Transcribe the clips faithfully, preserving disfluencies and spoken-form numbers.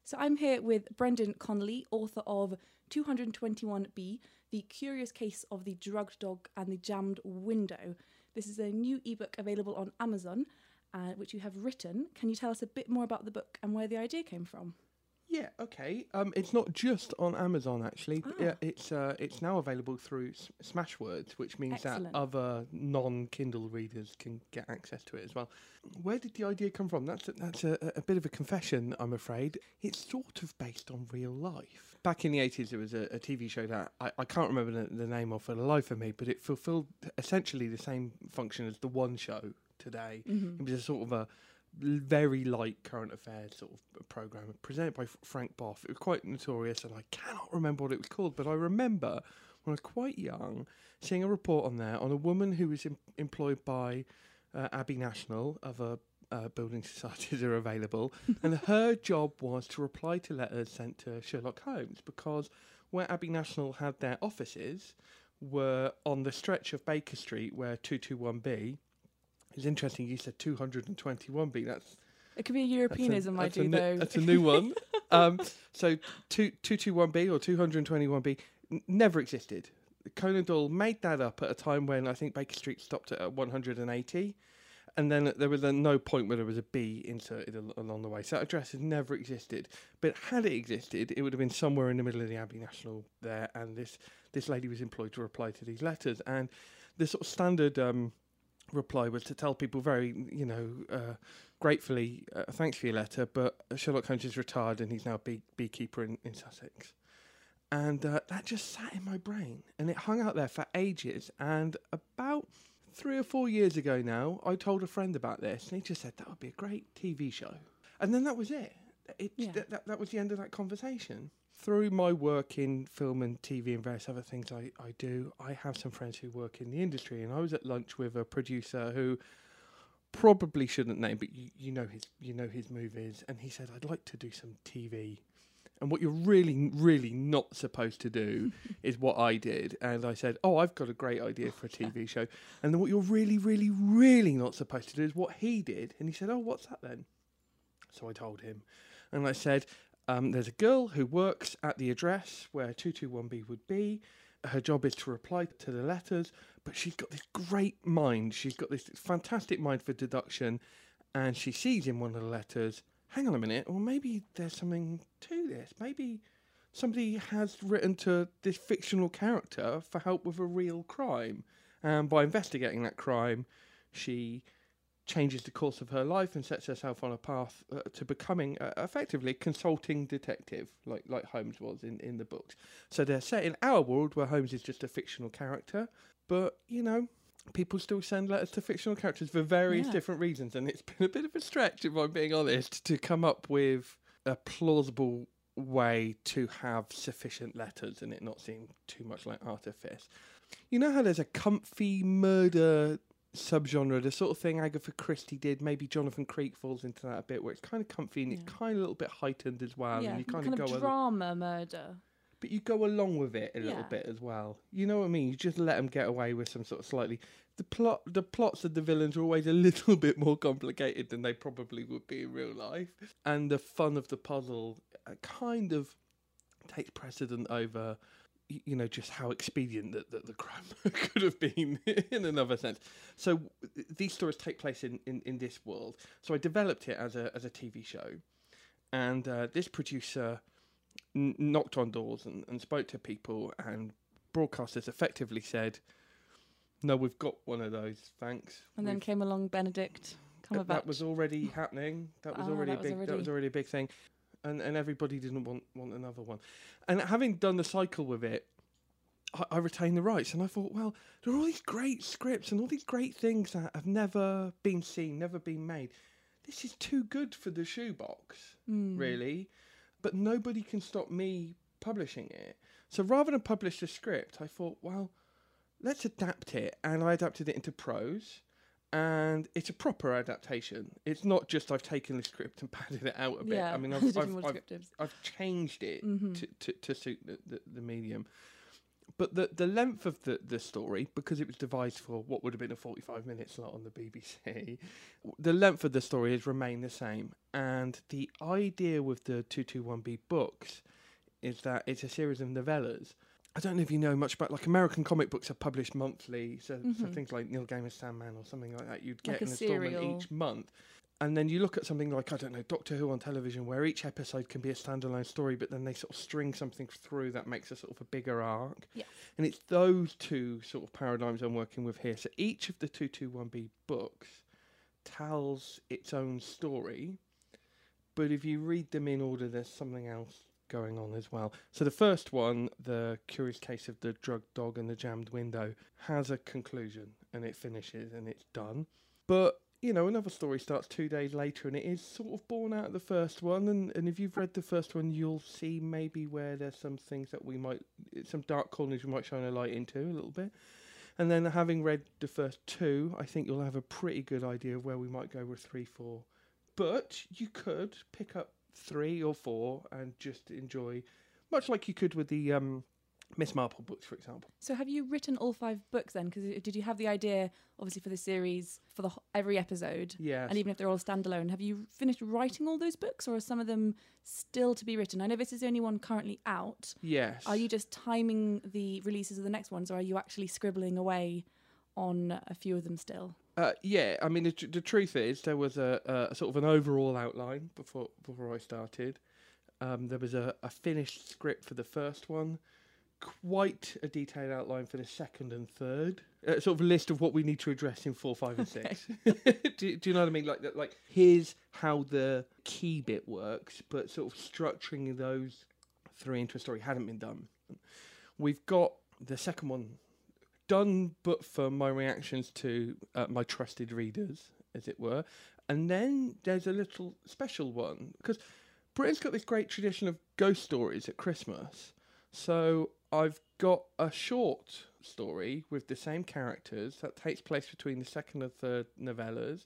So I'm here with Brendan Connolly, author of two twenty-one B, The Curious Case of the Drugged Dog and the Jammed Window. This is a new ebook available on Amazon, uh, which you have written. Can you tell us a bit more about the book and where the idea came from? Yeah, okay. Um, it's not just on Amazon, actually. Ah. Yeah, it's uh, it's now available through S- Smashwords, which means Excellent. that other non-Kindle readers can get access to it as well. Where did the idea come from? That's a, that's a, a bit of a confession, I'm afraid. It's sort of based on real life. Back in the eighties, there was a, a T V show that I, I can't remember the, the name of for the life of me, but it fulfilled essentially the same function as the One Show today. Mm-hmm. It was a sort of a very light current affairs sort of program presented by F- Frank Boff. It was quite notorious, and I cannot remember what it was called, but I remember when I was quite young seeing a report on there on a woman who was em- employed by uh, Abbey National. Other uh, building societies are available, and her job was to reply to letters sent to Sherlock Holmes, because where Abbey National had their offices were on the stretch of Baker Street where two twenty-one B. It's interesting you said two twenty-one B. That's It could be a Europeanism, I that's do, a, new, though. That's a new one. um, so two twenty-one B or two twenty-one B n- never existed. Conan Doyle made that up at a time when I think Baker Street stopped at one hundred eighty, and then there was a no point where there was a B inserted al- along the way. So that address has never existed. But had it existed, it would have been somewhere in the middle of the Abbey National there, and this this lady was employed to reply to these letters. And the sort of standard Um, reply was to tell people very, you know, uh, gratefully, uh, thanks for your letter, but Sherlock Holmes is retired and he's now a bee- beekeeper in, in Sussex. And uh, that just sat in my brain, and it hung out there for ages. And about three or four years ago now, I told a friend about this, and he just said, that would be a great T V show. And then that was it. it Yeah. th- that, that was the end of that conversation. Through my work in film and T V and various other things I, I do, I have some friends who work in the industry, and I was at lunch with a producer who probably shouldn't name, but you, you know his you know his movies, and he said, I'd like to do some T V. And what you're really, really not supposed to do is what I did. And I said, oh, I've got a great idea for a T V show. And then what you're really, really, really not supposed to do is what he did. And he said, oh, what's that then? So I told him. And I said, Um, there's a girl who works at the address where two twenty-one B would be. Her job is to reply to the letters, but she's got this great mind. She's got this fantastic mind for deduction, and she sees in one of the letters, hang on a minute, or maybe there's something to this. Maybe somebody has written to this fictional character for help with a real crime. And by investigating that crime, she changes the course of her life and sets herself on a path uh, to becoming uh, effectively a consulting detective, like like Holmes was in, in the books. So they're set in our world where Holmes is just a fictional character, but, you know, people still send letters to fictional characters for various Yeah. different reasons, and it's been a bit of a stretch, if I'm being honest, to come up with a plausible way to have sufficient letters and it not seem too much like artifice. You know how there's a comfy murder subgenre, the sort of thing Agatha Christie did, maybe Jonathan Creek falls into that a bit, where it's kind of comfy and Yeah. it's kind of a little bit heightened as well, yeah, and you kind, kind of of go, al- drama murder. but you go along with it a little Yeah. bit as well. You know what I mean? You just let them get away with some sort of slightly. The plot, the plots of the villains are always a little bit more complicated than they probably would be in real life, and the fun of the puzzle uh, kind of takes precedent over, y- you know, just how expedient that, that the crime could have been in another sense. So w- these stories take place in, in, in this world. So I developed it as a as a T V show, and uh, this producer n- knocked on doors and, and spoke to people, and broadcasters effectively said, "No, we've got one of those, thanks." And then We've- came along Benedict uh, Cumberbatch. that was already happening. That was Ah, already that a was big. That already- was already a big thing, and and everybody didn't want want another one. And having done the cycle with it, I, I retained the rights, and I thought, well, there are all these great scripts and all these great things that have never been seen, never been made. This is too good for the shoebox, Mm. really. But nobody can stop me publishing it. So rather than publish the script, I thought, well, let's adapt it. And I adapted it into prose. And it's a proper adaptation. It's not just I've taken the script and padded it out a bit. Yeah, I mean, did I've, it I've, more I've, descriptives. I've changed it Mhm. to, to, to suit the, the, the medium. but the the length of the, the story, because it was devised for what would have been a forty-five minute slot on the B B C, the length of the story has remained the same. And the idea with the two twenty-one B books is that it's a series of novellas. I don't know if you know much about, like, American comic books are published monthly, so, Mm-hmm. so things like Neil Gaiman's Sandman or something like that, you'd get Like a an installment serial. each month. And then you look at something like, I don't know, Doctor Who on television, where each episode can be a standalone story, but then they sort of string something through that makes a sort of a bigger arc. Yeah. And it's those two sort of paradigms I'm working with here. So each of the two twenty-one B books tells its own story, but if you read them in order, there's something else going on as well. So the first one, The Curious Case of the Drugged Dog and the Jammed Window, has a conclusion, and it finishes, and it's done. But you know, another story starts two days later, and it is sort of born out of the first one. And, and if you've read the first one, you'll see maybe where there's some things that we might, some dark corners we might shine a light into a little bit. And then having read the first two, I think you'll have a pretty good idea of where we might go with three, four. But you could pick up three or four and just enjoy, much like you could with the um, Miss Marple books, for example. So have you written all five books then? Because did you have the idea, obviously, for the series, for the wh- every episode? Yes. And even if they're all standalone, have you finished writing all those books, or are some of them still to be written? I know this is the only one currently out. Yes. Are you just timing the releases of the next ones, or are you actually scribbling away on a few of them still? Uh, yeah, I mean, the, tr- the truth is there was a, a sort of an overall outline before before I started. Um, there was a, a finished script for the first one, quite a detailed outline for the second and third. Uh, sort of a list of what we need to address in four, five, and six. do, do you know what I mean? Like, that- like here's how the key bit works, but sort of structuring those three into a story hadn't been done. We've got the second one done, but for my reactions to uh, my trusted readers, as it were. And then there's a little special one, because Britain's got this great tradition of ghost stories at Christmas. So I've got a short story with the same characters that takes place between the second and third novellas,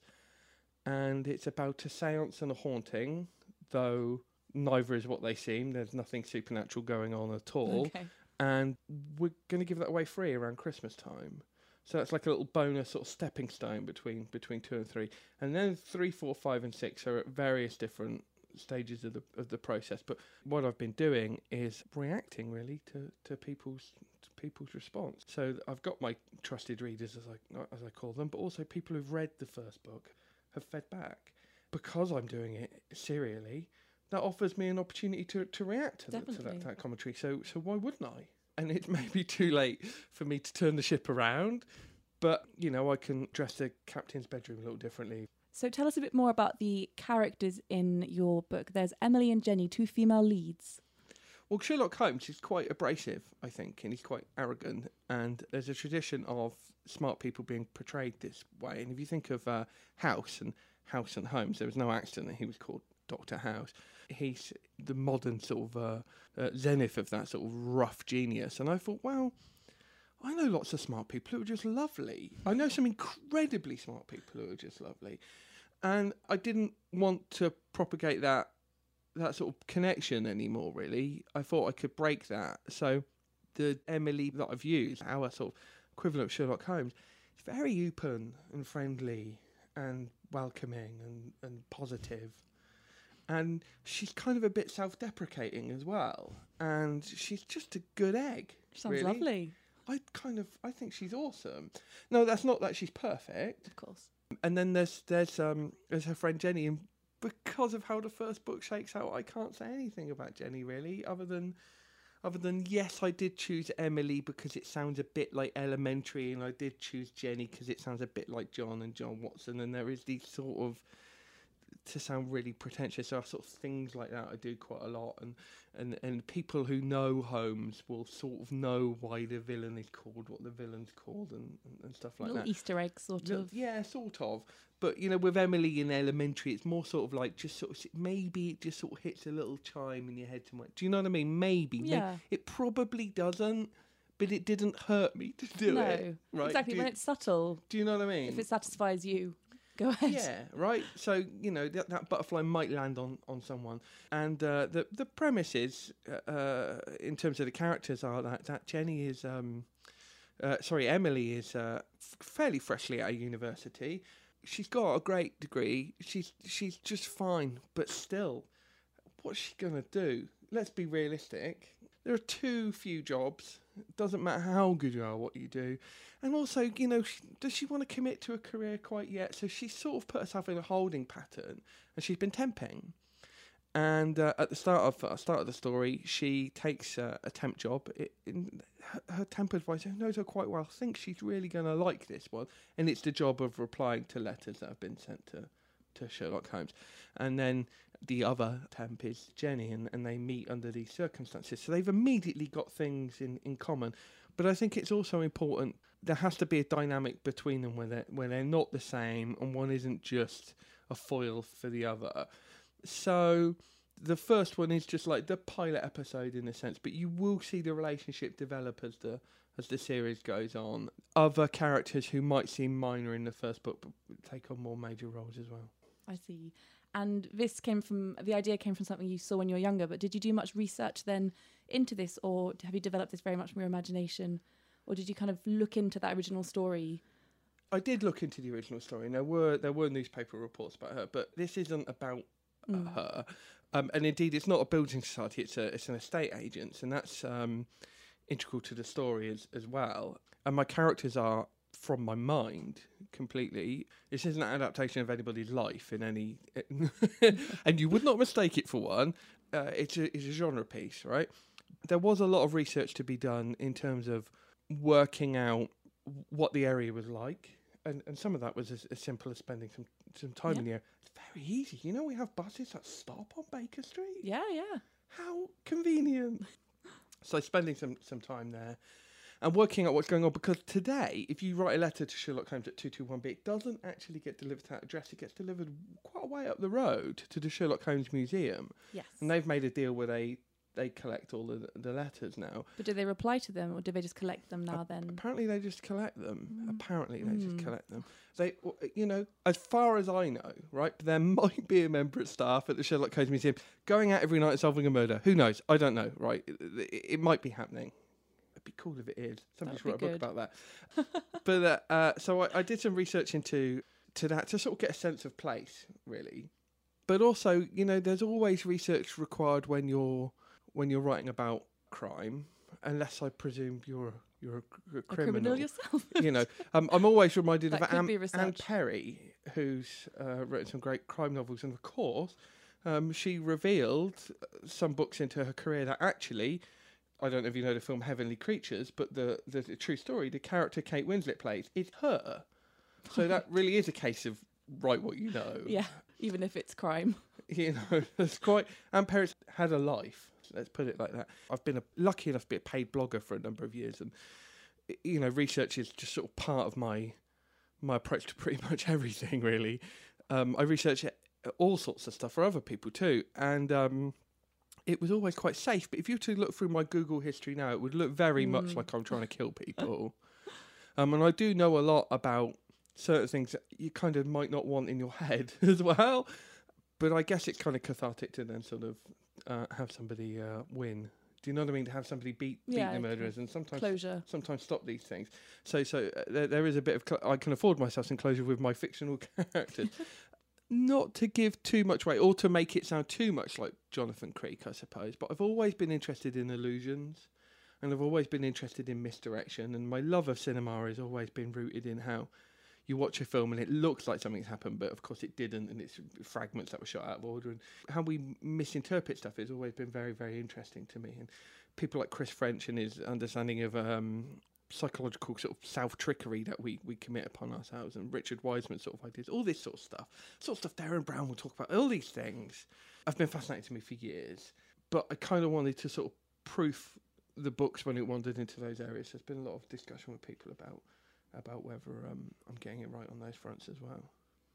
and it's about a seance and a haunting, though neither is what they seem. There's nothing supernatural going on at all. Okay. And we're going to give that away free around Christmas time. So that's like a little bonus sort of stepping stone between between two and three. And then three, four, five, and six are at various different stages of the of the process. But what I've been doing is reacting really to, to people's to people's response. So I've got my trusted readers, as I as I call them, but also people who've read the first book have fed back. Because I'm doing it serially, that offers me an opportunity to, to react to, the, to that, that commentary. So so why wouldn't I? And it may be too late for me to turn the ship around, but, you know, I can dress the captain's bedroom a little differently. So tell us a bit more about the characters in your book. There's Emily and Jenny, two female leads. Well, Sherlock Holmes is quite abrasive, I think, and he's quite arrogant. And there's a tradition of smart people being portrayed this way. And if you think of uh, House and House and Holmes, there was no accident that he was called Doctor House. He's the modern sort of uh, uh, zenith of that sort of rough genius. And I thought, well, I know lots of smart people who are just lovely. I know some incredibly smart people who are just lovely. And I didn't want to propagate that that sort of connection anymore, really. I thought I could break that. So the Emily that I've used, our sort of equivalent of Sherlock Holmes, is very open and friendly and welcoming and, and positive. And she's kind of a bit self-deprecating as well. And she's just a good egg. Sounds really. lovely. I kind of, I think she's awesome. No, that's not that she's perfect. Of course. And then there's there's um there's her friend Jenny, and because of how the first book shakes out, I can't say anything about Jenny really, other than other than yes, I did choose Emily because it sounds a bit like Elementary, and I did choose Jenny because it sounds a bit like John and John Watson, and there is these sort of, to sound really pretentious, there are sort of things like that I do quite a lot, and, and, and people who know Holmes will sort of know why the villain is called what the villain's called and, and, and stuff like Little that. Easter eggs, sort Little, of. Yeah, sort of. But, you know, with Emily in Elementary, it's more sort of like just sort of, maybe it just sort of hits a little chime in your head somewhere. Do you know what I mean? Maybe. Yeah. May- it probably doesn't, but it didn't hurt me to do no, it. Right? exactly. Do When you, it's subtle, do you know what I mean? if it satisfies you. Go ahead. Yeah, right. So you know that, that butterfly might land on, on someone, and uh, the the premise is, uh, in terms of the characters, are that that Jenny is, um, uh, sorry, Emily is uh, f- fairly freshly out of university. She's got a great degree. She's she's just fine, but still, what's she gonna do? Let's be realistic. There are too few jobs. It doesn't matter how good you are, what you do. And also, you know, she, does she want to commit to a career quite yet? So she's sort of put herself in a holding pattern, and she's been temping. And uh, at the start of uh, start of the story, she takes uh, a temp job. It, in, her, her temp advisor, who knows her quite well, thinks she's really going to like this one. And it's the job of replying to letters that have been sent to, to Sherlock Holmes. And then the other temp is Jenny, and, and they meet under these circumstances. So they've immediately got things in, in common. But I think it's also important, there has to be a dynamic between them where they're, where they're not the same, and one isn't just a foil for the other. So the first one is just like the pilot episode in a sense, but you will see the relationship develop as the as the series goes on. Other characters who might seem minor in the first book but take on more major roles as well. I see. And this came from, the idea came from something you saw when you were younger, but did you do much research then into this, or have you developed this very much from your imagination, or did you kind of look into that original story? I did look into the original story, and there were there were newspaper reports about her, but this isn't about mm. her. Um, and indeed, it's not a building society; it's a it's an estate agents, and that's um, integral to the story as as well. And my characters are from my mind completely. This isn't an adaptation of anybody's life in any, and you would not mistake it for one. Uh, it's a it's a genre piece, right? There was a lot of research to be done in terms of working out what the area was like. And and some of that was as, as simple as spending some, some time yeah. in the area. It's very easy. You know, we have buses that stop on Baker Street. Yeah, yeah. How convenient. So spending some, some time there and working out what's going on. Because today, if you write a letter to Sherlock Holmes at two two one B, it doesn't actually get delivered to that address. It gets delivered quite a way up the road to the Sherlock Holmes Museum. Yes. And they've made a deal where they... they collect all the the letters now. But do they reply to them, or do they just collect them now? Uh, then apparently they just collect them. Mm. Apparently they mm. just collect them. They, you know, as far as I know, right? There might be a member of staff at the Sherlock Holmes Museum going out every night and solving a murder. Who knows? I don't know. Right? It, it, it might be happening. It'd be cool if it is. Somebody should write a book about that. But uh, uh, so I, I did some research into to that to sort of get a sense of place, really. But also, you know, there's always research required when you're when you're writing about crime, unless I presume you're you're a, a, criminal. a criminal yourself. You know, um, I'm always reminded that of Anne, Anne Perry, who's uh, written some great crime novels, and of course, um, she revealed some books into her career that actually, I don't know if you know the film Heavenly Creatures, but the the, the true story, the character Kate Winslet plays, is her. So that really is a case of write what you know. Yeah, even if it's crime. You know, it's quite. Anne Perry's had a life. Let's put it like that. I've been a, lucky enough to be a paid blogger for a number of years, and you know, research is just sort of part of my my approach to pretty much everything. Really, um, I research all sorts of stuff for other people too, and um, it was always quite safe. But if you were to look through my Google history now, it would look very mm. much like I'm trying to kill people. um, and I do know a lot about certain things that you kind of might not want in your head as well. But I guess it's kind of cathartic to then sort of uh, have somebody uh, win. Do you know what I mean? To have somebody beat, beat yeah, the murderers and sometimes closure. sometimes stop these things. So so uh, there, there is a bit of... Cl- I can afford myself some closure with my fictional characters. Not to give too much away or to make it sound too much like Jonathan Creek, I suppose. But I've always been interested in illusions, and I've always been interested in misdirection. And my love of cinema has always been rooted in how you watch a film and it looks like something's happened, but of course it didn't, and it's fragments that were shot out of order. And how we misinterpret stuff has always been very, very interesting to me. And people like Chris French and his understanding of um, psychological sort of self-trickery that we, we commit upon ourselves, and Richard Wiseman sort of ideas, all this sort of stuff. Sort of stuff Darren Brown will talk about, all these things have been fascinating to me for years. But I kind of wanted to sort of proof the books when it wandered into those areas. There's been a lot of discussion with people about about whether um, I'm getting it right on those fronts as well.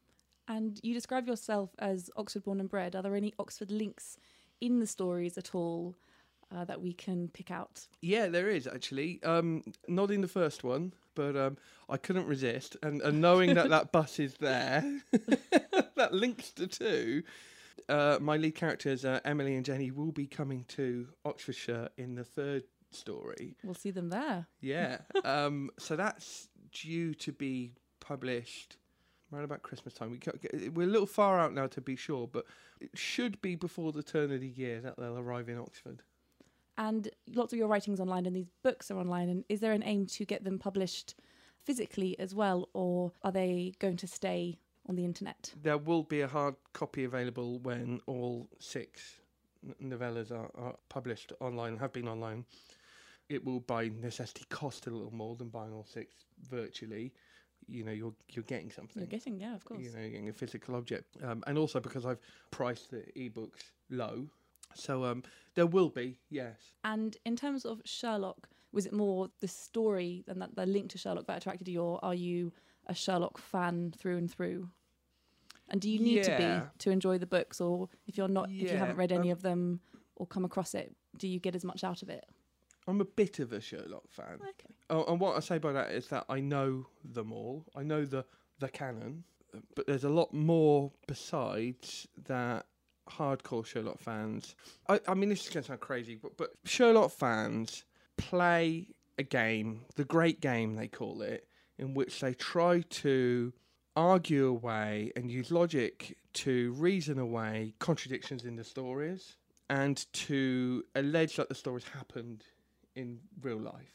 And you describe yourself as Oxford born and bred. Are there any Oxford links in the stories at all uh, that we can pick out? Yeah, there is actually. Um, not in the first one, but um, I couldn't resist. And, and knowing that that bus is there, that links the two, uh, my lead characters, uh, Emily and Jenny, will be coming to Oxfordshire in the third story. We'll see them there. Yeah. um, so that's due to be published around about Christmas time. We can't get, we're a little far out now to be sure, but it should be before the turn of the year that they'll arrive in Oxford. And lots of your writing's online and these books are online. And is there an aim to get them published physically as well, or are they going to stay on the internet? There will be a hard copy available when all six n- novellas are, are published online and have been online. It will by necessity cost a little more than buying all six virtually. You know, you're you're getting something. You're getting, yeah, of course. You know, you're getting a physical object. Um, and also because I've priced the ebooks low. So um, there will be, yes. And in terms of Sherlock, was it more the story and that the link to Sherlock that attracted you, or are you a Sherlock fan through and through? And do you need Yeah. to be to enjoy the books, or if you're not, if you Yeah, haven't read any um, of them or come across it, do you get as much out of it? I'm a bit of a Sherlock fan. Okay. Oh, and what I say by that is that I know them all. I know the, the canon, but there's a lot more besides that hardcore Sherlock fans. I, I mean, this is going to sound crazy, but, but Sherlock fans play a game, the great game they call it, in which they try to argue away and use logic to reason away contradictions in the stories and to allege that the stories happened in real life.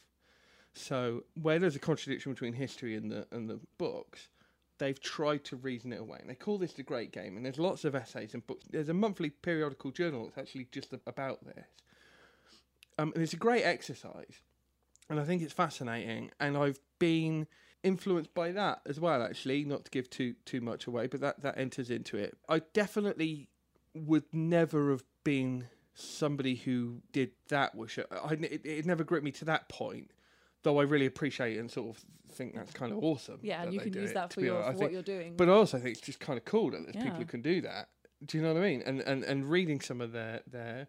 So where there's a contradiction between history and the and the books, they've tried to reason it away. And they call this the Great Game. And there's lots of essays and books. There's a monthly periodical journal that's actually just about this. Um, and it's a great exercise. And I think it's fascinating. And I've been influenced by that as well, actually, not to give too too much away, but that, that enters into it. I definitely would never have been somebody who did that with it. I, it, it never gripped me to that point, though I really appreciate and sort of think that's kind of awesome. Yeah, and you they can do use it, that to for, be your, honest. for I what think- you're doing. But I also think it's just kind of cool that there's Yeah. people who can do that. Do you know what I mean? And and, and reading some of their their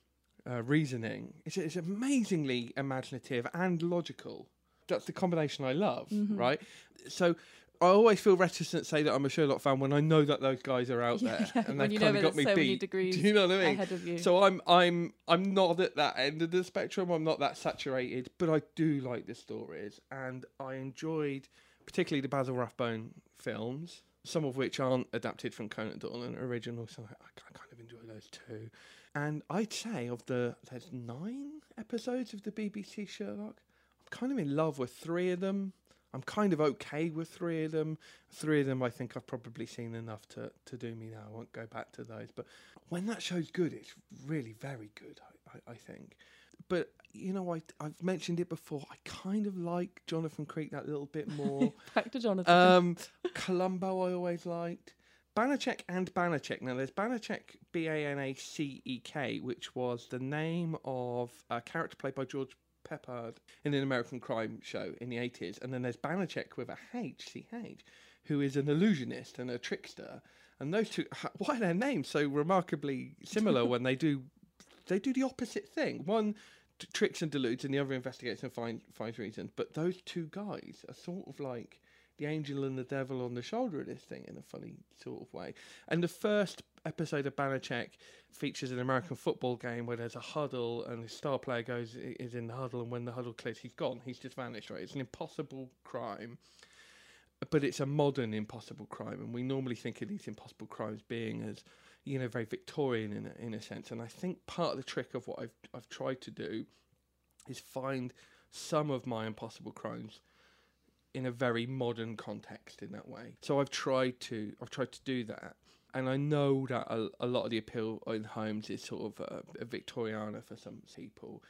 uh, reasoning, it's, it's amazingly imaginative and logical. That's the combination I love, Mhm. right? So I always feel reticent to say that I'm a Sherlock fan when I know that those guys are out Yeah, there yeah, and when they've you know kind of that got me there's so beat. many degrees Do you know what I mean? ahead of you. So I'm I'm I'm not at that end of the spectrum. I'm not that saturated, but I do like the stories, and I enjoyed particularly the Basil Rathbone films, some of which aren't adapted from Conan Doyle and original. So I, I kind of enjoy those too. And I'd say of the there's nine episodes of the B B C Sherlock, I'm kind of in love with three of them. I'm kind of okay with three of them. Three of them I think I've probably seen enough to, to do me now. I won't go back to those. But when that show's good, it's really very good, I, I, I think. But, you know, I, I've mentioned it before. I kind of like Jonathan Creek that little bit more. Back to Jonathan. um, Columbo I always liked. Banachek and Banachek. Now, there's Banachek, B A N A C E K, which was the name of a character played by George Peppard in an American crime show in the eighties. And then there's Banachek with a H, C H, who is an illusionist and a trickster. And those two, why are their names so remarkably similar when they do they do the opposite thing? One t- tricks and deludes and the other investigates and find, finds reason. But those two guys are sort of like the angel and the devil on the shoulder of this thing in a funny sort of way. And the first episode of Banachek features an American football game where there's a huddle and the star player goes is in the huddle, and when the huddle clears, he's gone. He's just vanished, right? It's an impossible crime, but it's a modern impossible crime. And we normally think of these impossible crimes being as, you know, very Victorian in a, in a sense. And I think part of the trick of what I've I've tried to do is find some of my impossible crimes in a very modern context in that way. So I've tried to I've tried to do that, and I know that a, a lot of the appeal in Holmes is sort of a, a Victoriana for some people.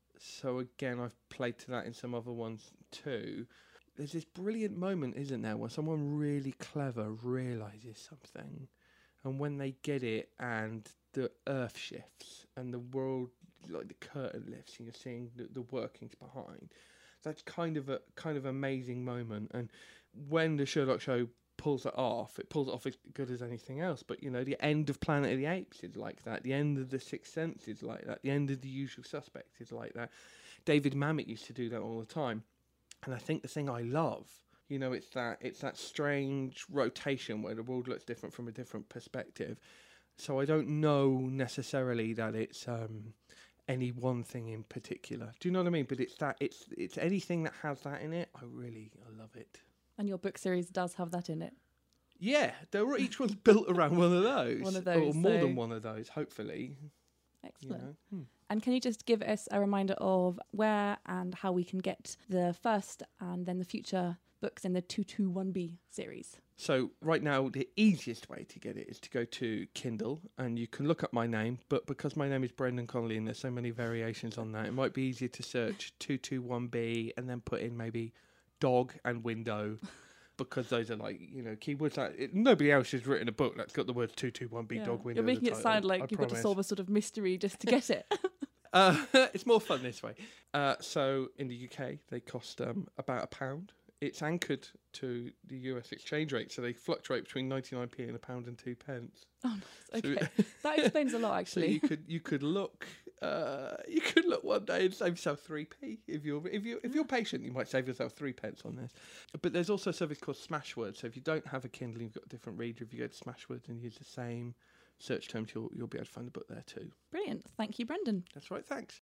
So again, I've played to that in some other ones too. There's this brilliant moment, isn't there, where someone really clever realizes something, and when they get it, and the earth shifts and the world, like the curtain lifts, and you're seeing the, the workings behind. That's kind of a kind of amazing moment, and when the Sherlock show pulls it off, it pulls it off as good as anything else. But you know, the end of Planet of the Apes is like that. The end of The Sixth Sense is like that. The end of The Usual Suspects is like that. David Mamet used to do that all the time. And I think the thing I love, you know, it's that it's that strange rotation where the world looks different from a different perspective. So I don't know necessarily that it's um, any one thing in particular. Do you know what I mean? But it's that it's it's anything that has that in it. I really I love it. And your book series does have that in it. Yeah, they're each one's built around one of those, One of those, or more so- than one of those. Hopefully, you Excellent. know. Hmm. And can you just give us a reminder of where and how we can get the first and then the future books in the two two one B series? So right now, the easiest way to get it is to go to Kindle, and you can look up my name. But because my name is Brendan Connolly, and there's so many variations on that, it might be easier to search two two one B and then put in maybe dog and window, because those are like, you know, keywords that it, nobody else has written a book that's got the words two two one B Yeah. dog window. You're making as a it sound title, like I you've got to promise. solve a sort of mystery just to get it. Uh, it's more fun this way. Uh, so in the U K, they cost um, about a pound. It's anchored to the U S exchange rate, so they fluctuate between ninety-nine p and a pound and two pence. Oh, nice. So- Okay. That explains a lot, So actually. you could you could look uh, you could look one day and save yourself three p if you're if you if you're patient, you might save yourself three pence on this. But there's also a service called Smashwords. So if you don't have a Kindle, you've got a different reader. If you go to Smashwords and use the same search terms, you'll you'll be able to find the book there too. Brilliant. Thank you, Brendan. That's right. Thanks.